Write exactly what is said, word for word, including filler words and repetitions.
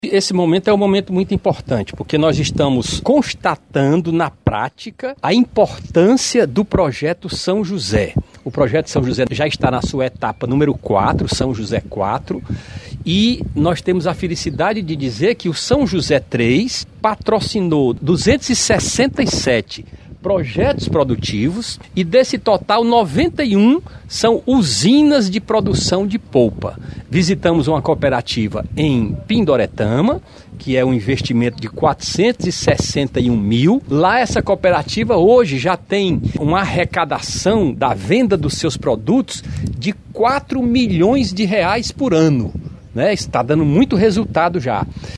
Esse momento é um momento muito importante, porque nós estamos constatando na prática a importância do projeto São José. O projeto São José já está na sua etapa número quatro, São José quatro, e nós temos a felicidade de dizer que o São José três patrocinou duzentos e sessenta e sete projetos produtivos e desse total noventa e um são usinas de produção de polpa. Visitamos uma cooperativa em Pindoretama, que é um investimento de quatrocentos e sessenta e um mil. Lá essa cooperativa hoje já tem uma arrecadação da venda dos seus produtos de quatro milhões de reais por ano, né? Está dando muito resultado já.